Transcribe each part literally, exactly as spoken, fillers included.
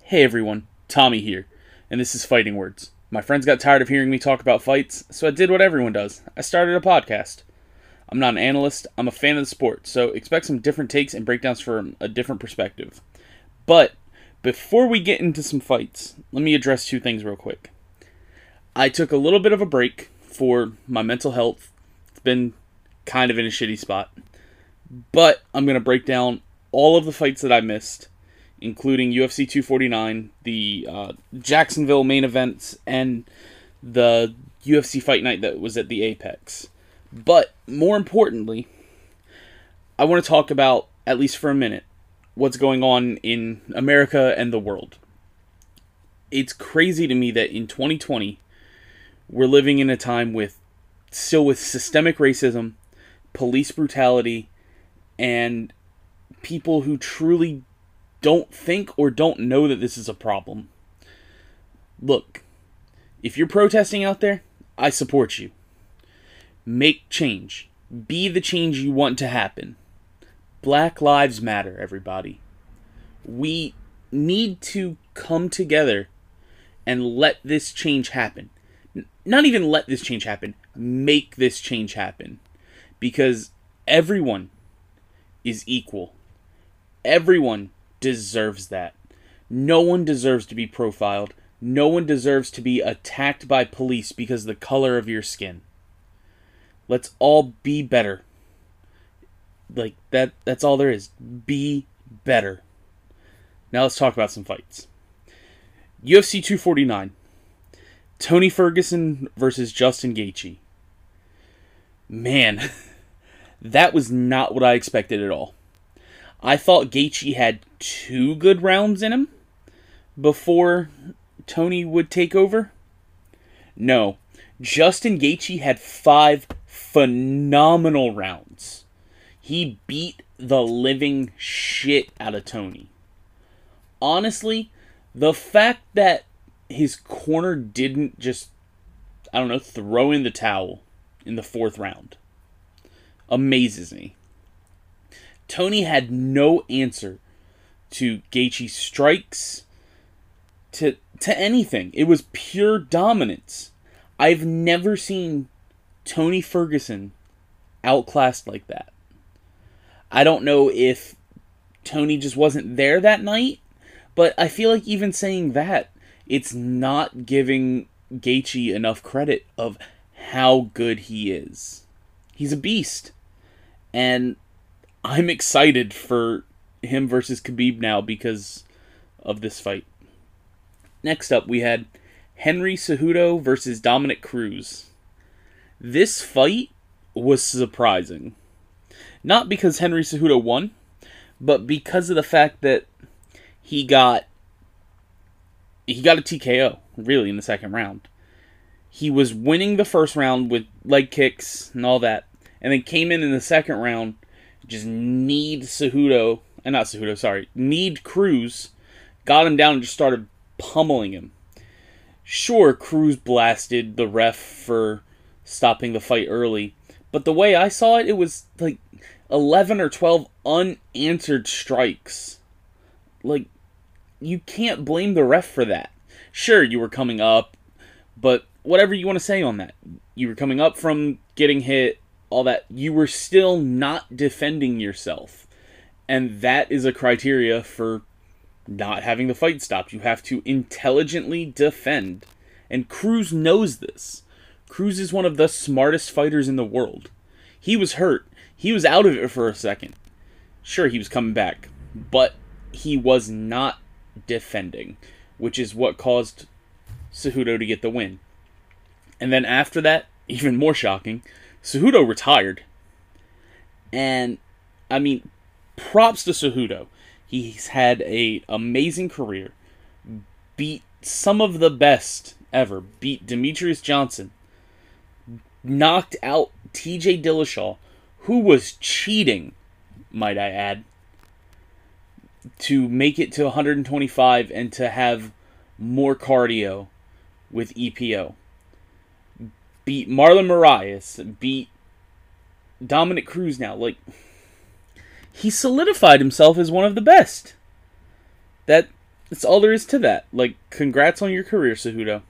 Hey everyone, Tommy here, and this is Fighting Words. My friends got tired of hearing me talk about fights, so I did what everyone does. I started a podcast. I'm not an analyst, I'm a fan of the sport, so expect some different takes and breakdowns from a different perspective. But, before we get into some fights, let me address two things real quick. I took a little bit of a break for my mental health. It's been kind of in a shitty spot. But, I'm going to break down all of the fights that I missed, including U F C two forty-nine, the uh, Jacksonville main events, and the U F C Fight Night that was at the Apex. But, more importantly, I want to talk about, at least for a minute, what's going on in America and the world. It's crazy to me that in twenty twenty, we're living in a time with, still with systemic racism, police brutality, and people who truly don't think or don't know that this is a problem. Look, if you're protesting out there, I support you. Make change. Be the change you want to happen. Black Lives Matter, everybody. We need to come together and let this change happen. Not even let this change happen. Make this change happen. Because everyone is equal. Everyone deserves that. No one deserves to be profiled. No one deserves to be attacked by police because of the color of your skin. Let's all be better. Like, that that's all there is. Be better. Now let's talk about some fights. U F C two forty-nine. Tony Ferguson versus Justin Gaethje. Man, that was not what I expected at all. I thought Gaethje had two good rounds in him before Tony would take over. No, Justin Gaethje had five phenomenal rounds. He beat the living shit out of Tony. Honestly, the fact that his corner didn't just, I don't know, throw in the towel in the fourth round amazes me. Tony had no answer to Gaethje's strikes, to to anything. It was pure dominance. I've never seen Tony Ferguson outclassed like that. I don't know if Tony just wasn't there that night, but I feel like even saying that, it's not giving Gaethje enough credit of how good he is. He's a beast. And I'm excited for him versus Khabib now because of this fight. Next up, we had Henry Cejudo versus Dominick Cruz. This fight was surprising. Not because Henry Cejudo won, but because of the fact that he got he got a T K O, really, in the second round. He was winning the first round with leg kicks and all that, and then came in in the second round, just kneed Cejudo, and not Cejudo, sorry, kneed Cruz, got him down and just started pummeling him. Sure, Cruz blasted the ref for stopping the fight early, but the way I saw it, it was like eleven or twelve unanswered strikes. Like, you can't blame the ref for that. Sure, you were coming up, but whatever you want to say on that. You were coming up from getting hit, all that. You were still not defending yourself. And that is a criteria for not having the fight stopped. You have to intelligently defend. And Cruz knows this. Cruz is one of the smartest fighters in the world. He was hurt. He was out of it for a second. Sure, he was coming back. But he was not defending, which is what caused Cejudo to get the win. And then after that, even more shocking, Cejudo retired. And, I mean, props to Cejudo. He's had an amazing career. Beat some of the best ever. Beat Demetrius Johnson. Knocked out T J Dillashaw, who was cheating, might I add, to make it to one twenty-five and to have more cardio with E P O. Beat Marlon Moraes. Beat Dominick Cruz now. Like, he solidified himself as one of the best. That that's all there is to that. Like, congrats on your career, Cejudo.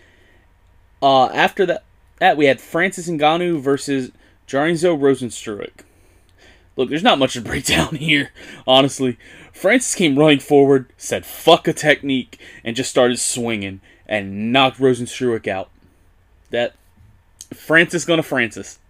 Uh, after that, that, we had Francis Ngannou versus Jairzinho Rozenstruik. Look, there's not much to break down here, honestly. Francis came running forward, said fuck a technique, and just started swinging, and knocked Rozenstruik out. That, Francis gonna Francis.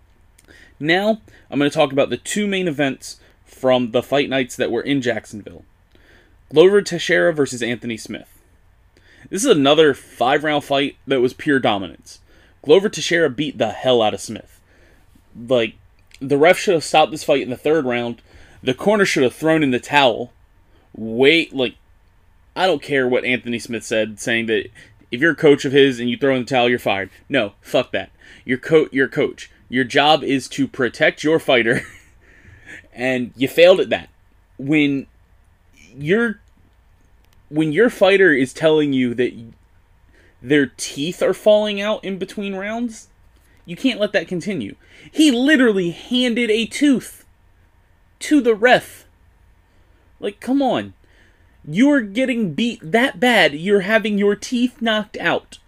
Now, I'm going to talk about the two main events from the fight nights that were in Jacksonville. Glover Teixeira versus Anthony Smith. This is another five-round fight that was pure dominance. Glover Teixeira beat the hell out of Smith. Like, the ref should have stopped this fight in the third round. The corner should have thrown in the towel. Wait, like, I don't care what Anthony Smith said, saying that if you're a coach of his and you throw in the towel, you're fired. No, fuck that. You're, co- you're a coach. Your job is to protect your fighter, and you failed at that. When your when your fighter is telling you that their teeth are falling out in between rounds, you can't let that continue. He literally handed a tooth to the ref. Like, come on. You're getting beat that bad, you're having your teeth knocked out,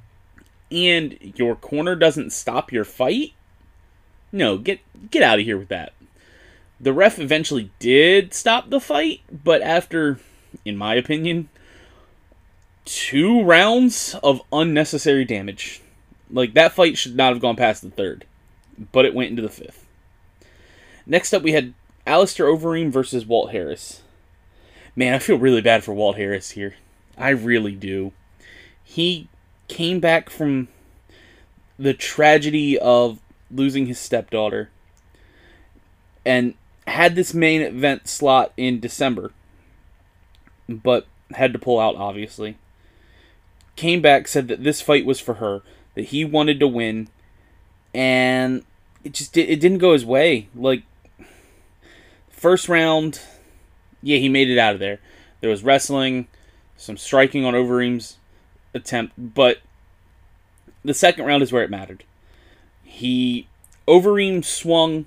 and your corner doesn't stop your fight? No, get get out of here with that. The ref eventually did stop the fight, but after, in my opinion, two rounds of unnecessary damage. Like, that fight should not have gone past the third, but it went into the fifth. Next up, we had Alistair Overeem versus Walt Harris. Man, I feel really bad for Walt Harris here. I really do. He came back from the tragedy of losing his stepdaughter and had this main event slot in December, but had to pull out, obviously. Came back, said that this fight was for her, that he wanted to win, and it just it didn't go his way. Like, first round, yeah, he made it out of there. There was wrestling, some striking on Overeem's attempt, but the second round is where it mattered. He, Overeem swung,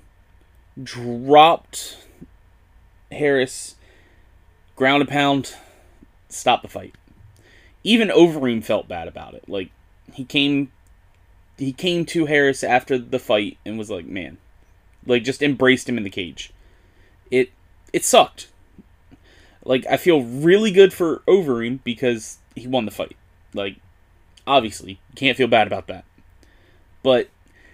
dropped Harris, ground and pound, stopped the fight. Even Overeem felt bad about it. Like, he came, he came to Harris after the fight and was like, man, like, just embraced him in the cage. It, it sucked. Like, I feel really good for Overeem because he won the fight. Like, obviously, you can't feel bad about that. But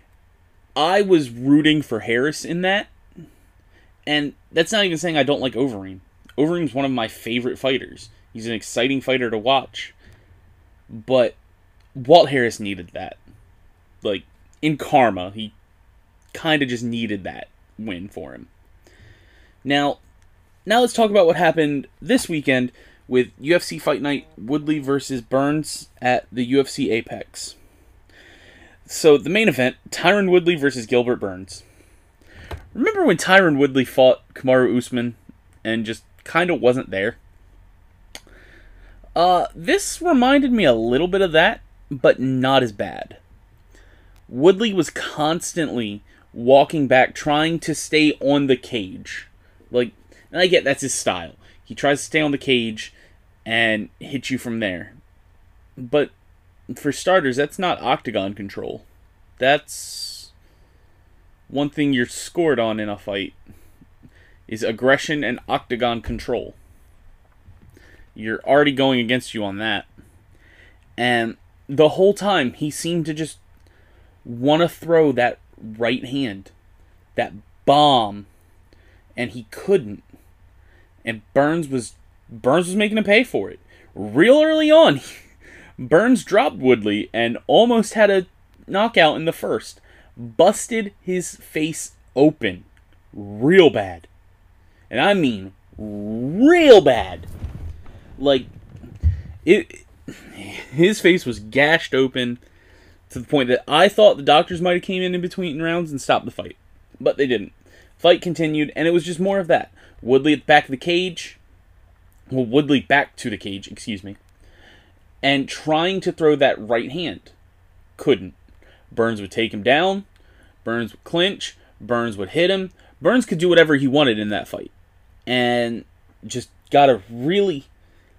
I was rooting for Harris in that, and that's not even saying I don't like Overeem. Overeem's one of my favorite fighters. He's an exciting fighter to watch. But Walt Harris needed that. Like, in karma, he kind of just needed that win for him. Now, now let's talk about what happened this weekend with U F C Fight Night Woodley versus Burns at the U F C Apex. So, the main event, Tyron Woodley versus Gilbert Burns. Remember when Tyron Woodley fought Kamaru Usman and just kind of wasn't there? Uh, this reminded me a little bit of that, but not as bad. Woodley was constantly walking back, trying to stay on the cage. Like, and I get that's his style. He tries to stay on the cage and hit you from there. But for starters, that's not octagon control. That's one thing you're scored on in a fight, is aggression and octagon control. You're already going against you on that. And the whole time, he seemed to just want to throw that right hand, that bomb, and he couldn't. And Burns was Burns was making him pay for it. Real early on, Burns dropped Woodley and almost had a knockout in the first. Busted his face open. Real bad. And I mean real bad. Like, it, his face was gashed open to the point that I thought the doctors might have came in in between rounds and stopped the fight. But they didn't. Fight continued, and it was just more of that. Woodley at the back of the cage. Well, Woodley back to the cage, excuse me. And trying to throw that right hand. Couldn't. Burns would take him down. Burns would clinch. Burns would hit him. Burns could do whatever he wanted in that fight. And just got a really,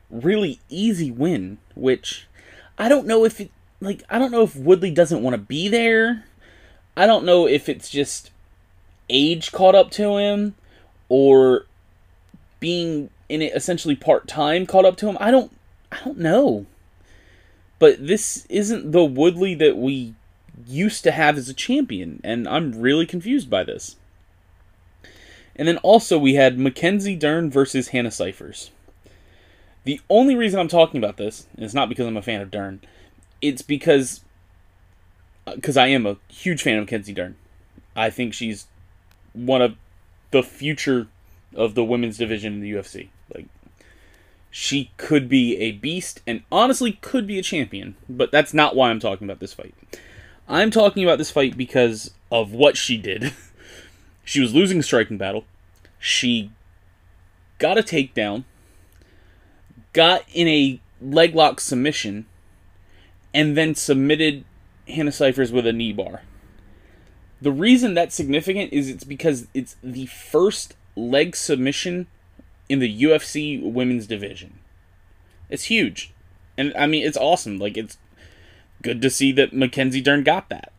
really easy win, which I don't know if it, like, I don't know if Woodley doesn't want to be there. I don't know if it's just age caught up to him, or being in it essentially part-time caught up to him. I don't, I don't know. But this isn't the Woodley that we used to have as a champion, and I'm really confused by this. And then also we had Mackenzie Dern versus Hannah Cifers. The only reason I'm talking about this is not because I'm a fan of Dern. It's because because I am a huge fan of Mackenzie Dern. I think she's one of the future of the women's division in the U F C. Like, she could be a beast, and honestly could be a champion, but that's not why I'm talking about this fight. I'm talking about this fight because of what she did. She was losing a striking battle. She got a takedown, got in a leg lock submission, and then submitted Hannah Cifers with a knee bar. The reason that's significant is it's because it's the first leg submission in the U F C women's division. It's huge. And, I mean, it's awesome. Like, it's good to see that Mackenzie Dern got that.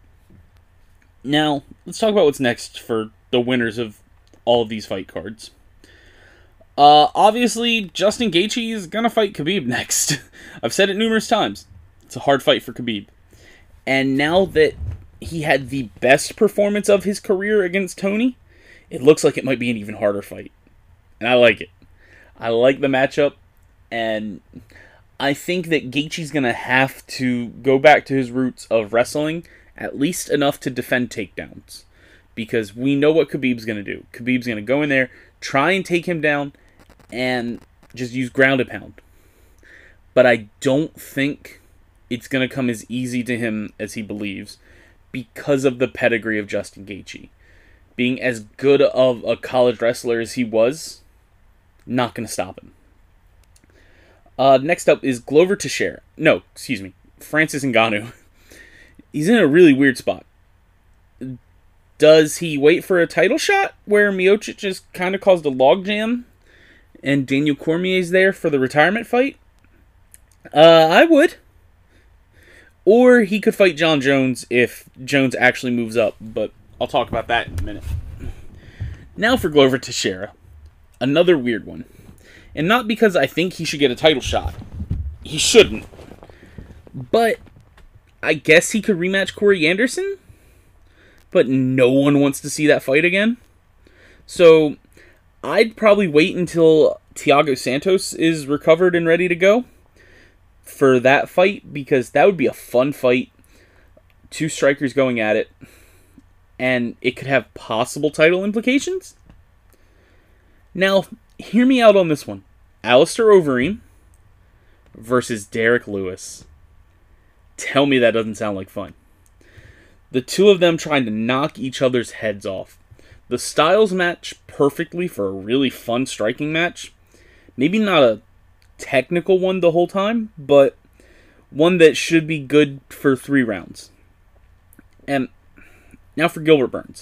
Now, let's talk about what's next for the winners of all of these fight cards. Uh, obviously, Justin Gaethje is going to fight Khabib next. I've said it numerous times. It's a hard fight for Khabib. And now that he had the best performance of his career against Tony, it looks like it might be an even harder fight. And I like it. I like the matchup, and I think that Gaethje's going to have to go back to his roots of wrestling, at least enough to defend takedowns. Because we know what Khabib's going to do. Khabib's going to go in there, try and take him down, and just use ground and pound. But I don't think it's going to come as easy to him as he believes, because of the pedigree of Justin Gaethje. Being as good of a college wrestler as he was, not going to stop him. Uh, next up is Glover Teixeira. No, excuse me. Francis Ngannou. He's in a really weird spot. Does he wait for a title shot where Miocic just kind of caused a logjam and Daniel Cormier's there for the retirement fight? Uh, I would. Or he could fight John Jones if Jones actually moves up, but I'll talk about that in a minute. Now for Glover Teixeira. Another weird one. And not because I think he should get a title shot. He shouldn't. But I guess he could rematch Corey Anderson? But no one wants to see that fight again. So I'd probably wait until Thiago Santos is recovered and ready to go for that fight, because that would be a fun fight. Two strikers going at it. And it could have possible title implications. Now, hear me out on this one. Alistair Overeem versus Derek Lewis. Tell me that doesn't sound like fun. The two of them trying to knock each other's heads off. The styles match perfectly for a really fun striking match. Maybe not a technical one the whole time, but one that should be good for three rounds. And now for Gilbert Burns.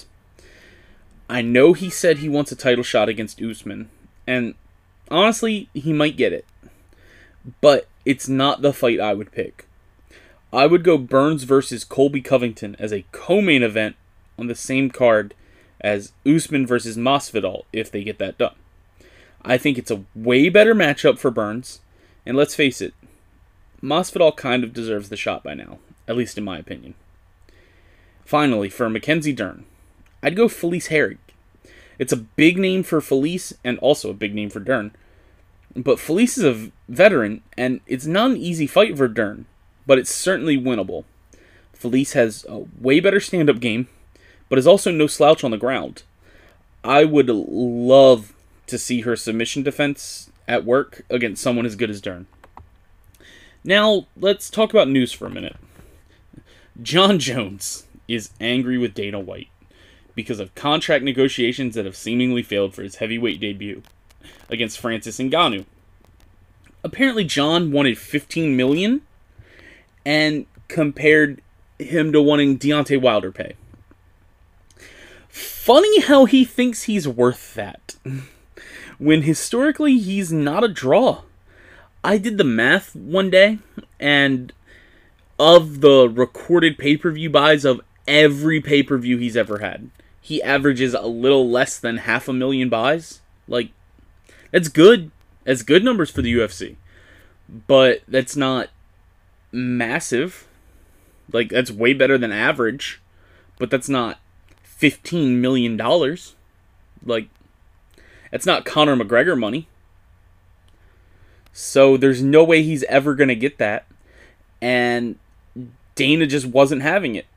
I know he said he wants a title shot against Usman, and honestly, he might get it. But it's not the fight I would pick. I would go Burns versus Colby Covington as a co-main event on the same card as Usman versus Masvidal if they get that done. I think it's a way better matchup for Burns, and let's face it, Masvidal kind of deserves the shot by now, at least in my opinion. Finally, for Mackenzie Dern, I'd go Felice Herrig. It's a big name for Felice and also a big name for Dern. But Felice is a veteran, and it's not an easy fight for Dern, but it's certainly winnable. Felice has a way better stand-up game, but is also no slouch on the ground. I would love to see her submission defense at work against someone as good as Dern. Now, let's talk about news for a minute. John Jones is angry with Dana White because of contract negotiations that have seemingly failed for his heavyweight debut against Francis Ngannou. Apparently, John wanted fifteen million dollars and compared him to wanting Deontay Wilder pay. Funny how he thinks he's worth that, when historically he's not a draw. I did the math one day, and of the recorded pay-per-view buys of every pay-per-view he's ever had, he averages a little less than half a million buys. Like, that's good. That's good numbers for the U F C. But that's not massive. Like, that's way better than average. But that's not fifteen million dollars. Like, that's not Conor McGregor money. So there's no way he's ever going to get that. And Dana just wasn't having it.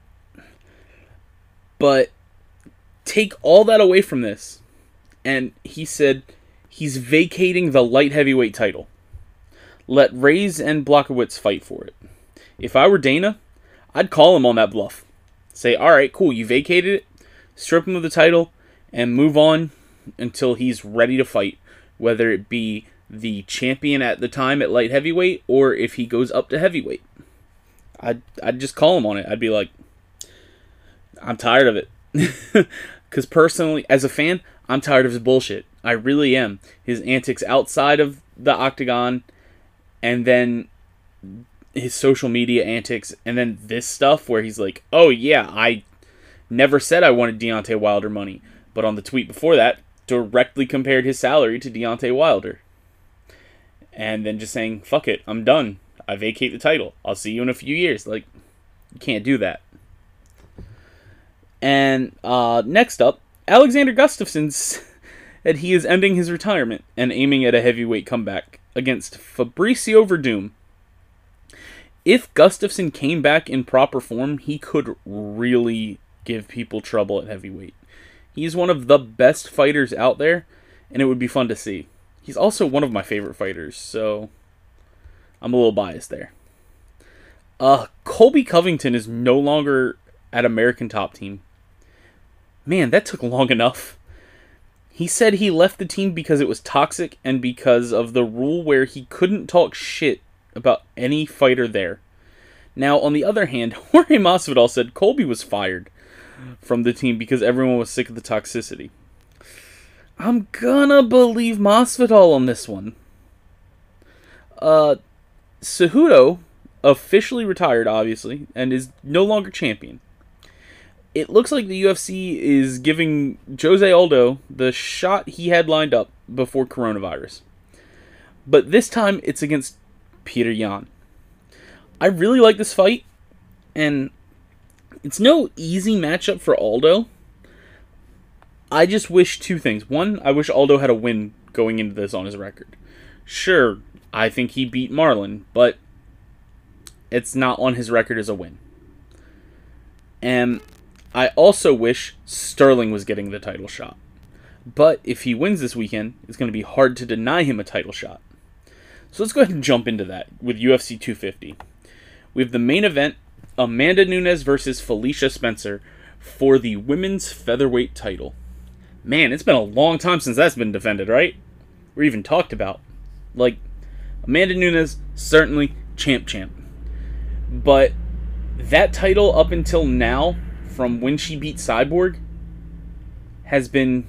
But take all that away from this. And he said he's vacating the light heavyweight title. Let Reyes and Blachowicz fight for it. If I were Dana, I'd call him on that bluff. Say, alright, cool, you vacated it. Strip him of the title and move on until he's ready to fight. Whether it be the champion at the time at light heavyweight or if he goes up to heavyweight. I'd, I'd just call him on it. I'd be like, I'm tired of it. Because personally, as a fan, I'm tired of his bullshit. I really am. His antics outside of the octagon, and then his social media antics, and then this stuff where he's like, oh yeah, I never said I wanted Deontay Wilder money. But on the tweet before that, directly compared his salary to Deontay Wilder. And then just saying, fuck it, I'm done. I vacate the title. I'll see you in a few years. Like, you can't do that. And uh, next up, Alexander Gustafsson said he is ending his retirement and aiming at a heavyweight comeback against Fabricio Verdum. If Gustafsson came back in proper form, he could really give people trouble at heavyweight. He's one of the best fighters out there, and it would be fun to see. He's also one of my favorite fighters, so I'm a little biased there. Uh, Colby Covington is no longer at American Top Team. Man, that took long enough. He said he left the team because it was toxic and because of the rule where he couldn't talk shit about any fighter there. Now, on the other hand, Jorge Masvidal said Colby was fired from the team because everyone was sick of the toxicity. I'm gonna believe Masvidal on this one. Uh, Cejudo officially retired, obviously, and is no longer champion. It looks like the U F C is giving Jose Aldo the shot he had lined up before coronavirus. But this time, it's against Peter Yan. I really like this fight, and it's no easy matchup for Aldo. I just wish two things. One, I wish Aldo had a win going into this on his record. Sure, I think he beat Marlon, but it's not on his record as a win. And I also wish Sterling was getting the title shot. But if he wins this weekend, it's going to be hard to deny him a title shot. So let's go ahead and jump into that with U F C two fifty. We have the main event, Amanda Nunes versus Felicia Spencer for the women's featherweight title. Man, it's been a long time since that's been defended, right? Or even talked about. Like, Amanda Nunes, certainly champ champ. But that title up until now, from when she beat Cyborg, has been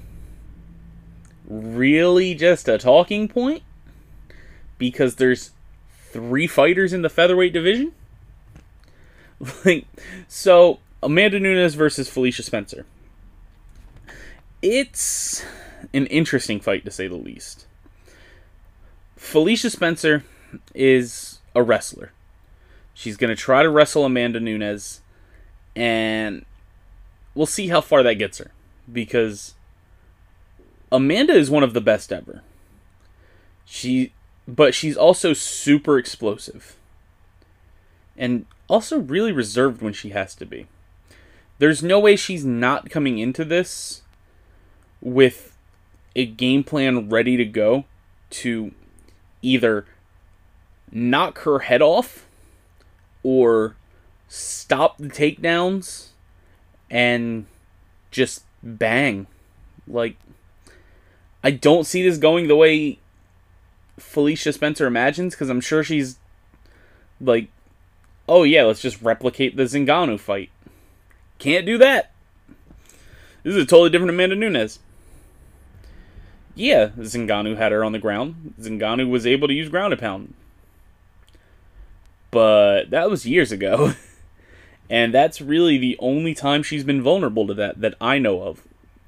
really just a talking point. Because there's three fighters in the featherweight division. Like, so, Amanda Nunes versus Felicia Spencer. It's an interesting fight, to say the least. Felicia Spencer is a wrestler. She's going to try to wrestle Amanda Nunes, and we'll see how far that gets her. Because Amanda is one of the best ever. She, but she's also super explosive. And also really reserved when she has to be. There's no way she's not coming into this with a game plan ready to go to either knock her head off or stop the takedowns and just bang. Like, I don't see this going the way Felicia Spencer imagines, because I'm sure she's like, oh yeah, let's just replicate the Ngannou fight. Can't do that. This is a totally different Amanda Nunes. Yeah, Ngannou had her on the ground. Ngannou was able to use ground and pound. but that was years ago. And that's really the only time she's been vulnerable to that, that I know of.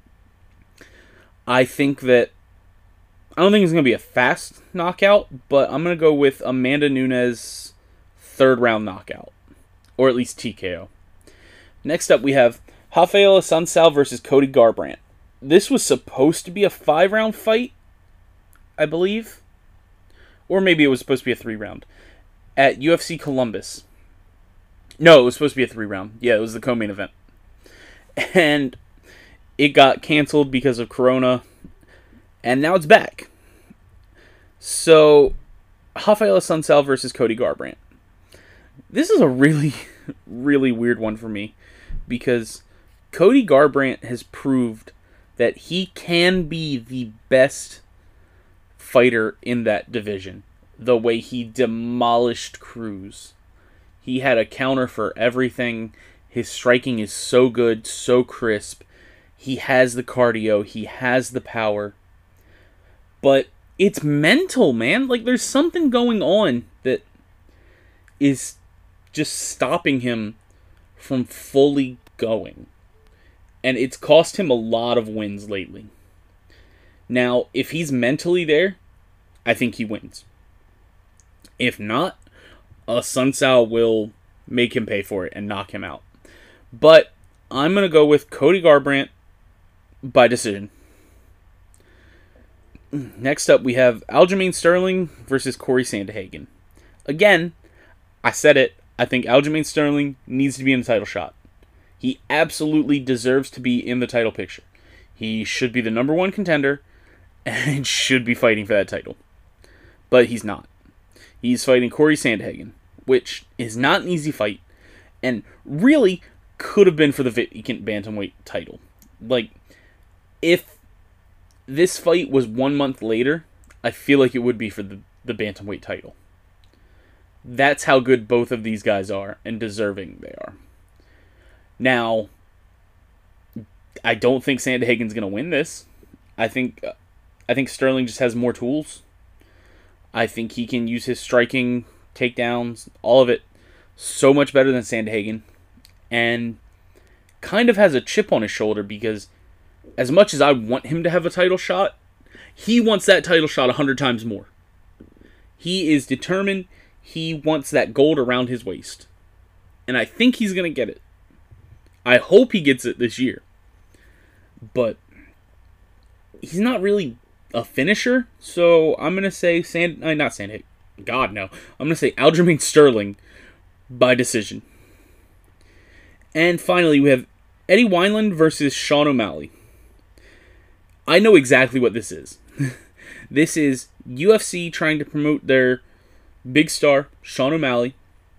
I think that, I don't think it's going to be a fast knockout, but I'm going to go with Amanda Nunes third round knockout. Or at least T K O. Next up we have Rafael Assunção versus Cody Garbrandt. This was supposed to be a five round fight, I believe. Or maybe it was supposed to be a three round. At U F C Columbus. No, it was supposed to be a three round. Yeah, it was the co-main event. And it got canceled because of Corona. And now it's back. So, Rafael Assunção versus Cody Garbrandt. This is a really, really weird one for me. Because Cody Garbrandt has proved that he can be the best fighter in that division. The way he demolished Cruz. He had a counter for everything. His striking is so good, so crisp. He has the cardio. He has the power. But it's mental, man. Like, there's something going on that is just stopping him from fully going. And it's cost him a lot of wins lately. Now, if he's mentally there, I think he wins. If not, Assunção will make him pay for it and knock him out. But I'm going to go with Cody Garbrandt by decision. Next up, we have Aljamain Sterling versus Corey Sandhagen. Again, I said it. I think Aljamain Sterling needs to be in the title shot. He absolutely deserves to be in the title picture. He should be the number one contender and should be fighting for that title. But he's not. He's fighting Corey Sandhagen, which is not an easy fight, and really could have been for the vacant bantamweight title. Like, if this fight was one month later, I feel like it would be for the, the bantamweight title. That's how good both of these guys are, and deserving they are. Now, I don't think Sandhagen's going to win this. I think, I think Sterling just has more tools. I think he can use his striking, takedowns, all of it, so much better than Sandhagen. And kind of has a chip on his shoulder because as much as I want him to have a title shot, he wants that title shot a hundred times more. He is determined. He wants that gold around his waist. And I think he's going to get it. I hope he gets it this year. But he's not really a finisher, so I'm going to say Sand... Uh, not Sandhagen. God, no. I'm going to say Aljamain Sterling by decision. And finally, we have Eddie Wineland versus Sean O'Malley. I know exactly what this is. This is U F C trying to promote their big star, Sean O'Malley,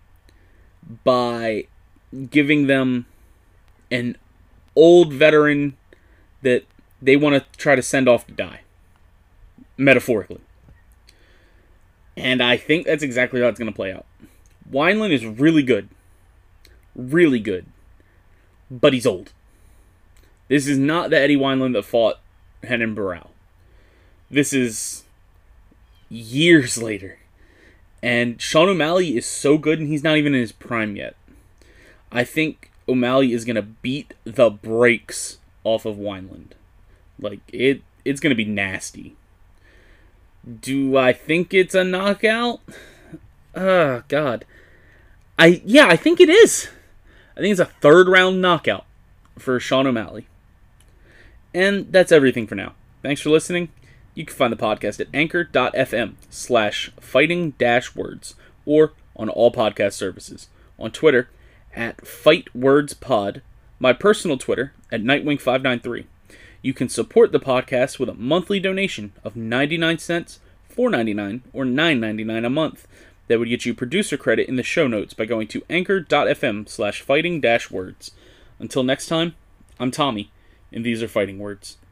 by giving them an old veteran that they want to try to send off to die. Metaphorically. And I think that's exactly how it's going to play out. Wineland is really good. Really good. But he's old. This is not the Eddie Wineland that fought Renan Barão. This is years later. And Sean O'Malley is so good and he's not even in his prime yet. I think O'Malley is going to beat the brakes off of Wineland. Like, it, it's going to be nasty. Do I think it's a knockout? Oh, God. I Yeah, I think it is. I think it's a third round knockout for Sean O'Malley. And that's everything for now. Thanks for listening. You can find the podcast at anchor.fm slash fighting dash words or on all podcast services. On Twitter at FightWordsPod. My personal Twitter at Nightwing five nine three. You can support the podcast with a monthly donation of ninety-nine cents, four ninety-nine, or nine ninety-nine a month. That would get you producer credit in the show notes by going to anchor.fm slash fighting dash words. Until next time, I'm Tommy, and these are Fighting Words.